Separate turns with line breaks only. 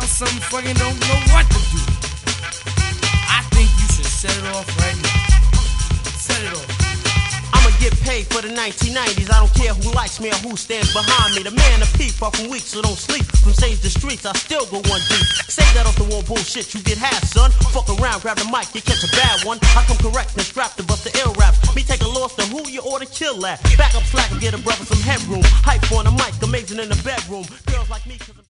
something fucking don't know what to do. I think you should set it off right now. Set it off.
I'ma get paid for the 1990s. I don't care who likes me or who stands behind me. The man of peace, far from weak, so don't sleep. From stage the streets, I still go one deep. Say that off the wall bullshit, you get half, son. Fuck around, grab the mic, you catch a bad one. I come correct and strapped to bust the ill raps. Me take a loss to who you ought to kill at. Back up slack and get a brother some headroom. Hype on the mic, amazing in the bedroom. Girls like me.